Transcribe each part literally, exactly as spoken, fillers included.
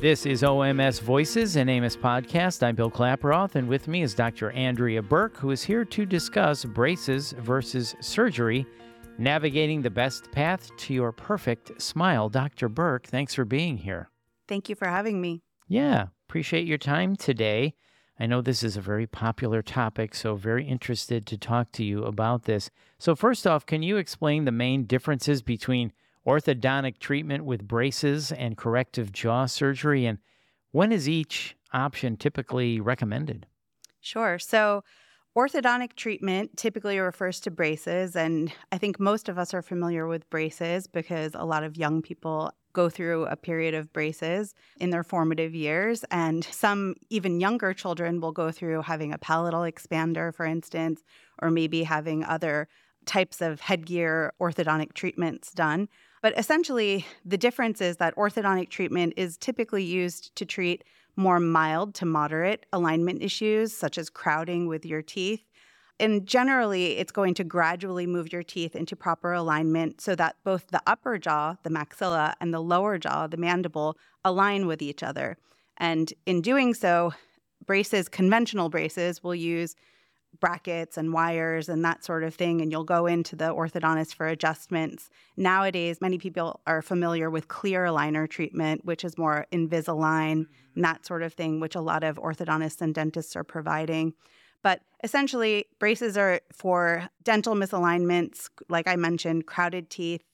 This is O M S Voices, an Amos podcast. I'm Bill Klaproth, and with me is Doctor Andrea Burke, who is here to discuss braces versus surgery, navigating the best path to your perfect smile. Doctor Burke, thanks for being here. Thank you for having me. Yeah, appreciate your time today. I know this is a very popular topic, so very interested to talk to you about this. So first off, can you explain the main differences between orthodontic treatment with braces and corrective jaw surgery, and when is each option typically recommended? Sure. So orthodontic treatment typically refers to braces, and I think most of us are familiar with braces because a lot of young people go through a period of braces in their formative years, and some even younger children will go through having a palatal expander, for instance, or maybe having other types of headgear orthodontic treatments done. But essentially, the difference is that orthodontic treatment is typically used to treat more mild to moderate alignment issues, such as crowding with your teeth. And generally, it's going to gradually move your teeth into proper alignment so that both the upper jaw, the maxilla, and the lower jaw, the mandible, align with each other. And in doing so, braces, conventional braces, will use brackets and wires and that sort of thing, and you'll go into the orthodontist for adjustments. Nowadays, many people are familiar with clear aligner treatment, which is more Invisalign and that sort of thing, which a lot of orthodontists and dentists are providing. But essentially, braces are for dental misalignments, like I mentioned, crowded teeth,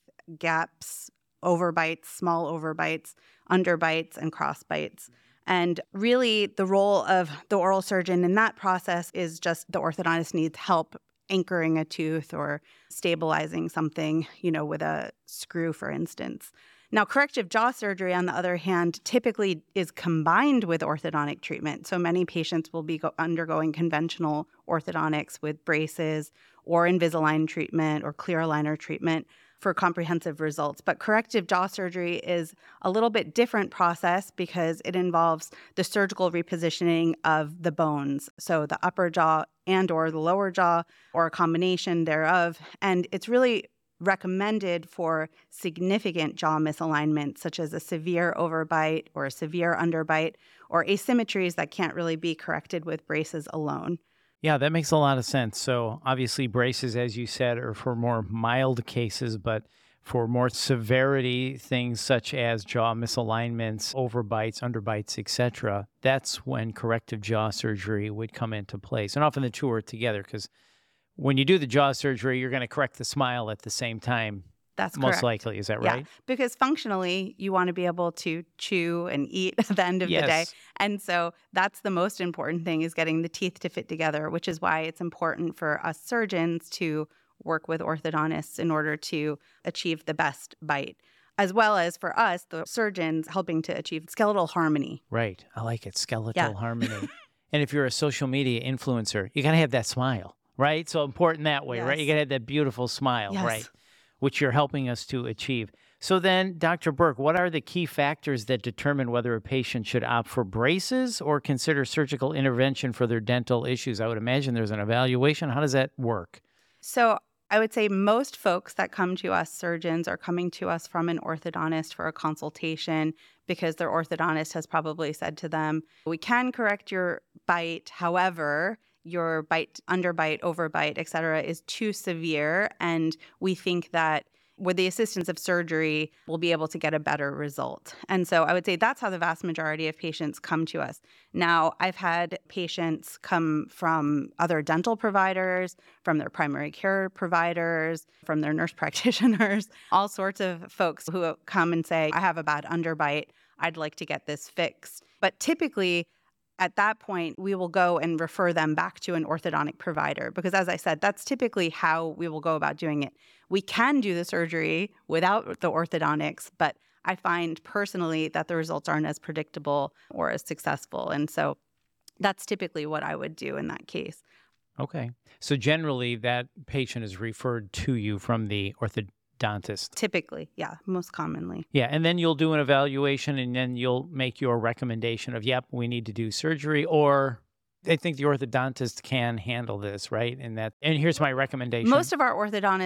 gaps, overbites, small overbites, underbites, and crossbites. And really, the role of the oral surgeon in that process is just the orthodontist needs help anchoring a tooth or stabilizing something, you know, with a screw, for instance. Now, corrective jaw surgery, on the other hand, typically is combined with orthodontic treatment. So many patients will be go- undergoing conventional orthodontics with braces or Invisalign treatment or clear aligner treatment for comprehensive results. But corrective jaw surgery is a little bit different process because it involves the surgical repositioning of the bones, so the upper jaw and or the lower jaw, or a combination thereof. And it's really recommended for significant jaw misalignment, such as a severe overbite or a severe underbite, or asymmetries that can't really be corrected with braces alone. Yeah, that makes a lot of sense. So obviously braces, as you said, are for more mild cases, but for more severity, things such as jaw misalignments, overbites, underbites, et cetera, that's when corrective jaw surgery would come into place. And often the two are together because when you do the jaw surgery, you're going to correct the smile at the same time. That's most correct. likely. Is that yeah, right? Because functionally, you want to be able to chew and eat at the end of yes. the day. And so that's the most important thing, is getting the teeth to fit together, which is why it's important for us surgeons to work with orthodontists in order to achieve the best bite, as well as for us, the surgeons, helping to achieve skeletal harmony. Right. I like it. Skeletal Yeah. harmony. And if you're a social media influencer, you got to have that smile, right? So important that way, Yes. right? You got to have that beautiful smile, Yes. right? Which you're helping us to achieve. So then, Doctor Burke, what are the key factors that determine whether a patient should opt for braces or consider surgical intervention for their dental issues? I would imagine there's an evaluation. How does that work? So I would say most folks that come to us, surgeons, are coming to us from an orthodontist for a consultation because their orthodontist has probably said to them, we can correct your bite, however, your bite, underbite, overbite, et cetera, is too severe, and we think that with the assistance of surgery, we'll be able to get a better result. And so I would say that's how the vast majority of patients come to us. Now, I've had patients come from other dental providers, from their primary care providers, from their nurse practitioners, all sorts of folks who come and say, I have a bad underbite, I'd like to get this fixed. But typically, at that point, we will go and refer them back to an orthodontic provider because, as I said, that's typically how we will go about doing it. We can do the surgery without the orthodontics, but I find personally that the results aren't as predictable or as successful. And so that's typically what I would do in that case. Okay. So generally, that patient is referred to you from the orthodontist. Typically, yeah, most commonly. Yeah, and then you'll do an evaluation, and then you'll make your recommendation of, yep, we need to do surgery, or I think the orthodontist can handle this, right? And that, and here's my recommendation. Most of our orthodontists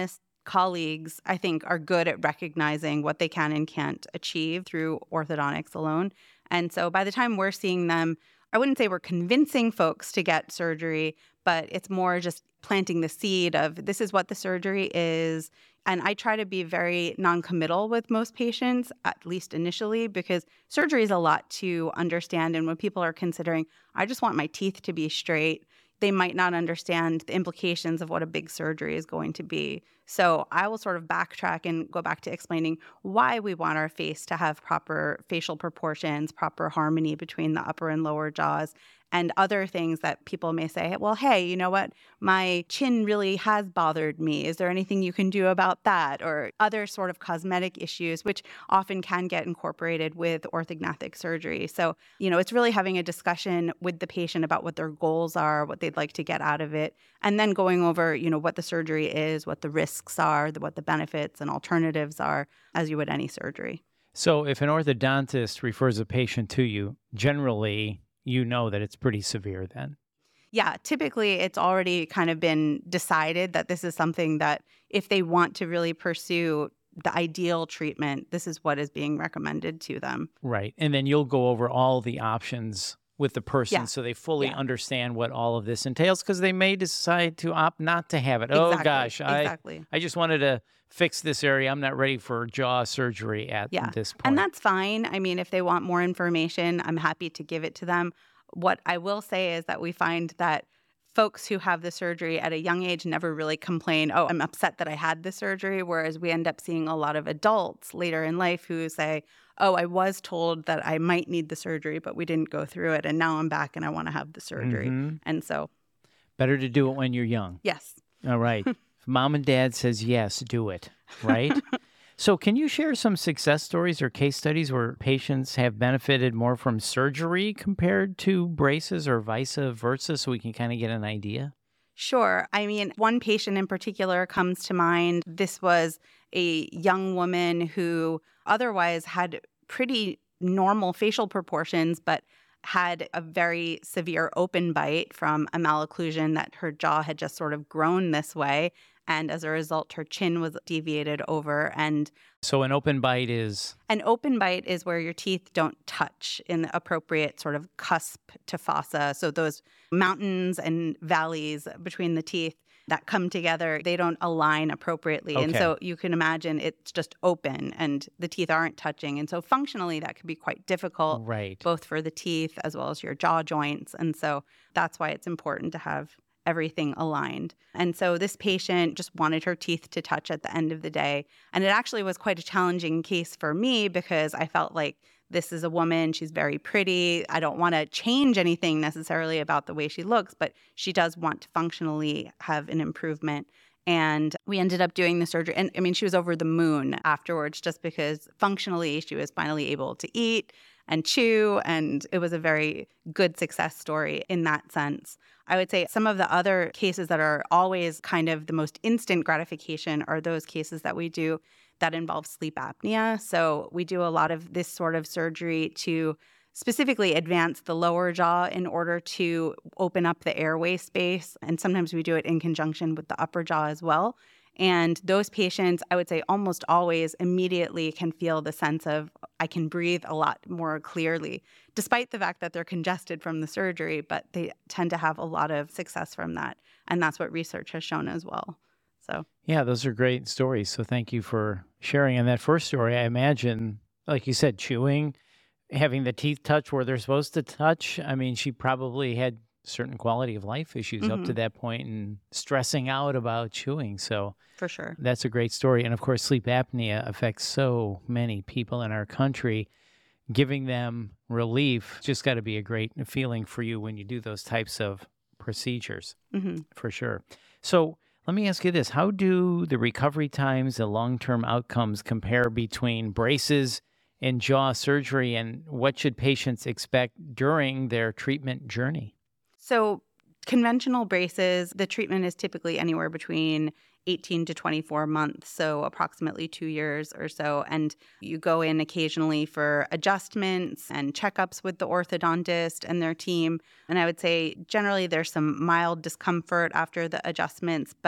colleagues, I think, are good at recognizing what they can and can't achieve through orthodontics alone. And so by the time we're seeing them, I wouldn't say we're convincing folks to get surgery, but it's more just planting the seed of this is what the surgery is. And I try to be very non-committal with most patients, at least initially, because surgery is a lot to understand. And when people are considering, I just want my teeth to be straight, they might not understand the implications of what a big surgery is going to be. So I will sort of backtrack and go back to explaining why we want our face to have proper facial proportions, proper harmony between the upper and lower jaws, and other things that people may say, well, hey, you know what? My chin really has bothered me. Is there anything you can do about that? Or other sort of cosmetic issues, which often can get incorporated with orthognathic surgery. So, you know, it's really having a discussion with the patient about what their goals are, what they'd like to get out of it, and then going over, you know, what the surgery is, what the risks are, what the benefits and alternatives are, as you would any surgery. So if an orthodontist refers a patient to you, generally, you know that it's pretty severe then. Yeah, typically it's already kind of been decided that this is something that if they want to really pursue the ideal treatment, this is what is being recommended to them. Right. And then you'll go over all the options with the person Yeah. so they fully Yeah. understand what all of this entails, because they may decide to opt not to have it. Exactly. Oh, gosh, I, Exactly. I just wanted to fix this area. I'm not ready for jaw surgery at Yeah. this point. And that's fine. I mean, if they want more information, I'm happy to give it to them. What I will say is that we find that folks who have the surgery at a young age never really complain, oh, I'm upset that I had the surgery, whereas we end up seeing a lot of adults later in life who say, oh, I was told that I might need the surgery, but we didn't go through it, and now I'm back and I want to have the surgery. Mhm. And so, Better to do it when you're young. yes. All right. If mom and dad says yes, do it, right? So can you share some success stories or case studies where patients have benefited more from surgery compared to braces or vice versa, so we can kind of get an idea? Sure. I mean, one patient in particular comes to mind. This was a young woman who otherwise had pretty normal facial proportions, but had a very severe open bite from a malocclusion that her jaw had just sort of grown this way. And as a result, her chin was deviated over. And So an open bite is, an open bite is where your teeth don't touch in the appropriate sort of cusp to fossa. So those mountains and valleys between the teeth that come together, they don't align appropriately. And Okay. so you can imagine it's just open and the teeth aren't touching. And so functionally, that could be quite difficult, right. both for the teeth as well as your jaw joints. And so that's why it's important to have everything aligned. And so this patient just wanted her teeth to touch at the end of the day. And it actually was quite a challenging case for me because I felt like this is a woman, she's very pretty. I don't want to change anything necessarily about the way she looks, but she does want to functionally have an improvement. And we ended up doing the surgery. And I mean, she was over the moon afterwards just because functionally she was finally able to eat and chew. And it was a very good success story in that sense. I would say some of the other cases that are always kind of the most instant gratification are those cases that we do that involve sleep apnea. So we do a lot of this sort of surgery to specifically advance the lower jaw in order to open up the airway space. And sometimes we do it in conjunction with the upper jaw as well. And those patients, I would say almost always immediately can feel the sense of, I can breathe a lot more clearly, despite the fact that they're congested from the surgery, but they tend to have a lot of success from that. And that's what research has shown as well. So, Yeah, those are great stories. So thank you for sharing. And that first story, I imagine, like you said, chewing, having the teeth touch where they're supposed to touch. I mean, she probably had certain quality of life issues up to mhm, that point and stressing out about chewing. So for sure. that's a great story. And of course, sleep apnea affects so many people in our country. Giving them relief just got to be a great feeling for you when you do those types of procedures, hmm for sure. So let me ask you this. How do the recovery times and long-term outcomes compare between braces and jaw surgery, and what should patients expect during their treatment journey? So, conventional braces, the treatment is typically anywhere between eighteen to twenty-four months, so approximately two years or so. And you go in occasionally for adjustments and checkups with the orthodontist and their team. And I would say generally there's some mild discomfort after the adjustments, but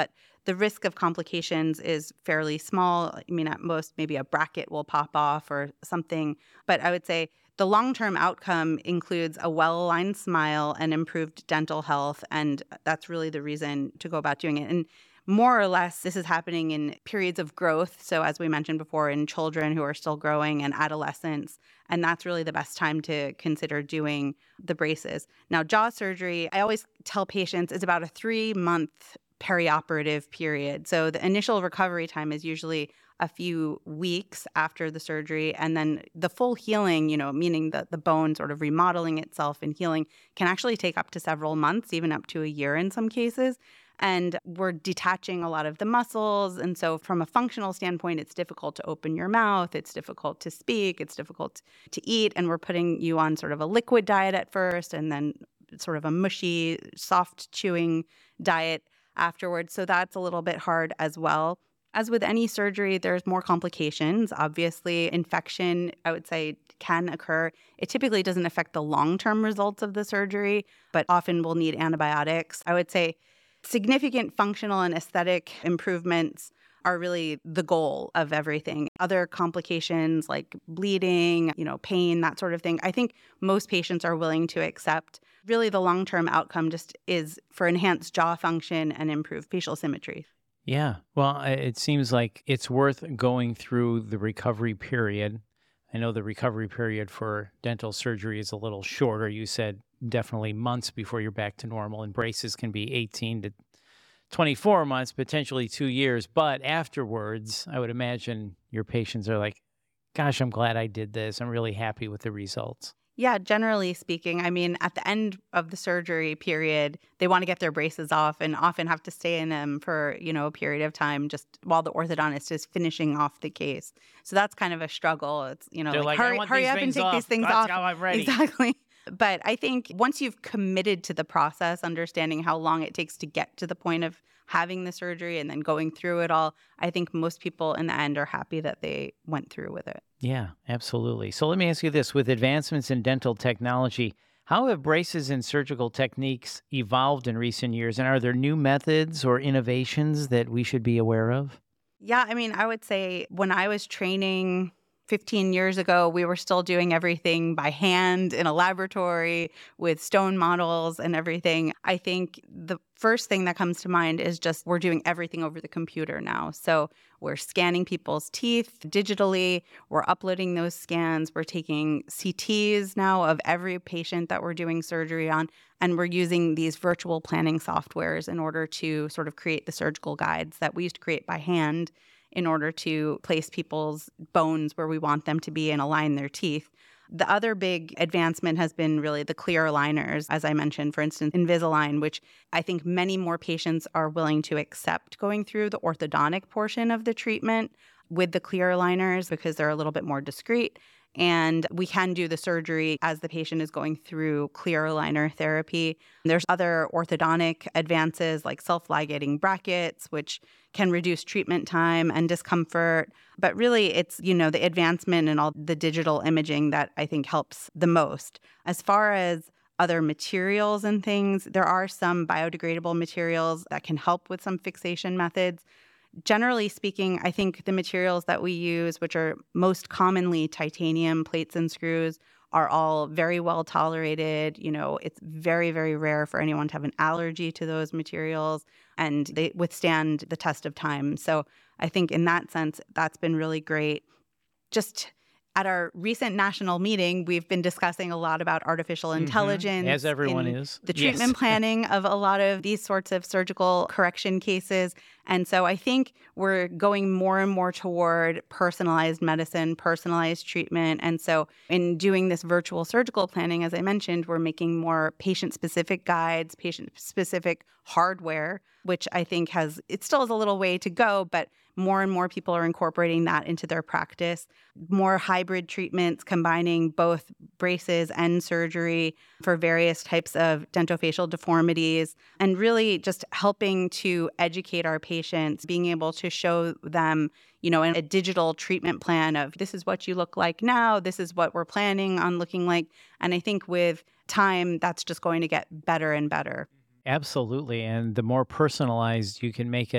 the risk of complications is fairly small. I mean, at most, maybe a bracket will pop off or something. But I would say the long-term outcome includes a well-aligned smile and improved dental health. And that's really the reason to go about doing it. And more or less, this is happening in periods of growth. So as we mentioned before, in children who are still growing and adolescents. And that's really the best time to consider doing the braces. Now, jaw surgery, I always tell patients, is about a three-month perioperative period. So the initial recovery time is usually a few weeks after the surgery. And then the full healing, you know, meaning the, the bone sort of remodeling itself and healing, can actually take up to several months, even up to a year in some cases. And we're detaching a lot of the muscles. And so from a functional standpoint, it's difficult to open your mouth. It's difficult to speak. It's difficult to eat. And we're putting you on sort of a liquid diet at first and then sort of a mushy, soft chewing diet afterwards. So that's a little bit hard as well. As with any surgery, there's more complications. Obviously, infection, I would say, can occur. It typically doesn't affect the long-term results of the surgery, but often will need antibiotics. I would say significant functional and aesthetic improvements are really the goal of everything. Other complications like bleeding, you know, pain, that sort of thing, I think most patients are willing to accept. Really, the long-term outcome just is for enhanced jaw function and improved facial symmetry. Yeah. Well, I- it seems like it's worth going through the recovery period. I know the recovery period for dental surgery is a little shorter. You said definitely months before you're back to normal, and braces can be eighteen to twenty-four months, potentially two years. But afterwards, I would imagine your patients are like, gosh, I'm glad I did this. I'm really happy with the results. Yeah, generally speaking, I mean, at the end of the surgery period, they want to get their braces off and often have to stay in them for, you know, a period of time just while the orthodontist is finishing off the case. So that's kind of a struggle. It's, you know, They're like, like, I hurry, want hurry these up and things take these off. things That's off. how I'm ready. Exactly. But I think once you've committed to the process, understanding how long it takes to get to the point of having the surgery and then going through it all, I think most people in the end are happy that they went through with it. Yeah, absolutely. So let me ask you this. With advancements in dental technology, how have braces and surgical techniques evolved in recent years? And are there new methods or innovations that we should be aware of? Yeah, I mean, I would say when I was training fifteen years ago, we were still doing everything by hand in a laboratory with stone models and everything. I think the first thing that comes to mind is just we're doing everything over the computer now. So we're scanning people's teeth digitally. We're uploading those scans. We're taking C Ts now of every patient that we're doing surgery on. And we're using these virtual planning softwares in order to sort of create the surgical guides that we used to create by hand in order to place people's bones where we want them to be and align their teeth. The other big advancement has been really the clear aligners, as I mentioned, for instance, Invisalign, which I think many more patients are willing to accept going through the orthodontic portion of the treatment with the clear aligners because they're a little bit more discreet. And we can do the surgery as the patient is going through clear aligner therapy. There's other orthodontic advances like self-ligating brackets, which can reduce treatment time and discomfort. But really, it's, you know, the advancement and all the digital imaging that I think helps the most. As far as other materials and things, there are some biodegradable materials that can help with some fixation methods. Generally speaking, I think the materials that we use, which are most commonly titanium plates and screws, are all very well tolerated. You know, it's very, very rare for anyone to have an allergy to those materials, and they withstand the test of time. So I think in that sense, that's been really great. Just at our recent national meeting, we've been discussing a lot about artificial intelligence. Mm-hmm. As everyone in is. The treatment Yes. planning of a lot of these sorts of surgical correction cases. And so I think we're going more and more toward personalized medicine, personalized treatment. And so in doing this virtual surgical planning, as I mentioned, we're making more patient-specific guides, patient-specific hardware, which I think has, it still has a little way to go, but more and more people are incorporating that into their practice. More hybrid treatments combining both braces and surgery for various types of dentofacial deformities, and really just helping to educate our patients, being able to show them, you know, in a digital treatment plan of this is what you look like now, this is what we're planning on looking like. And I think with time, that's just going to get better and better. Absolutely. And the more personalized you can make it,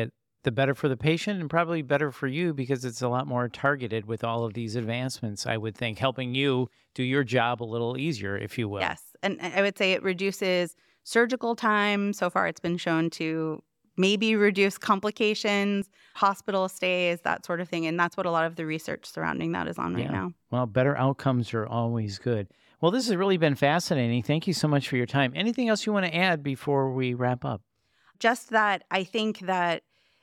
the better for the patient and probably better for you because it's a lot more targeted with all of these advancements, I would think, helping you do your job a little easier, if you will. Yes. And I would say it reduces surgical time. So far, it's been shown to maybe reduce complications, hospital stays, that sort of thing. And that's what a lot of the research surrounding that is on right Yeah. now. Well, better outcomes are always good. Well, this has really been fascinating. Thank you so much for your time. Anything else you want to add before we wrap up? Just that I think that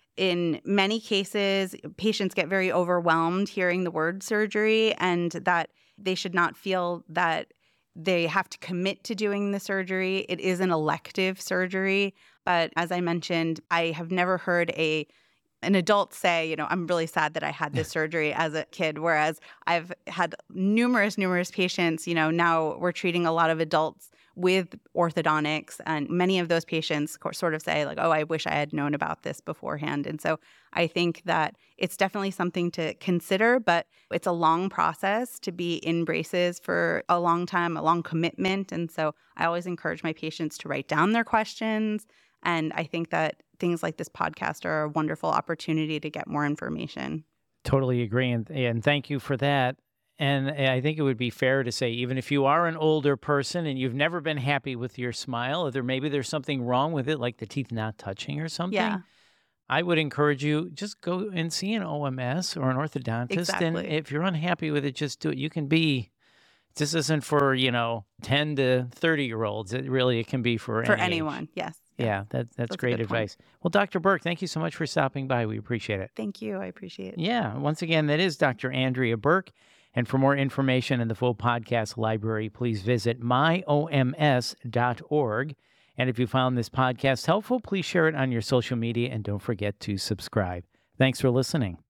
in many cases, patients get very overwhelmed hearing the word surgery, and that they should not feel that they have to commit to doing the surgery. It is an elective surgery. But as I mentioned, I have never heard a an adult say, you know, I'm really sad that I had this surgery as a kid, whereas I've had numerous, numerous patients, you know, now we're treating a lot of adults with orthodontics, and many of those patients sort of say like, oh, I wish I had known about this beforehand. And so I think that it's definitely something to consider, but it's a long process to be in braces for a long time, a long commitment. And so I always encourage my patients to write down their questions. And I think that things like this podcast are a wonderful opportunity to get more information. Totally agree. And, and thank you for that. And I think it would be fair to say, even if you are an older person and you've never been happy with your smile, or there maybe there's something wrong with it, like the teeth not touching or something, Yeah. I would encourage you, just go and see an O M S or an orthodontist. Exactly. And if you're unhappy with it, just do it. You can be, this isn't for, you know, ten to thirty year olds. It really, it can be for, For any age. anyone, yes. Yeah, that, that's That's a great good point. advice. Well, Doctor Burke, thank you so much for stopping by. We appreciate it. Thank you. I appreciate it. Yeah, once again, that is Doctor Andrea Burke. And for more information in the full podcast library, please visit my O M S dot org. And if you found this podcast helpful, please share it on your social media and don't forget to subscribe. Thanks for listening.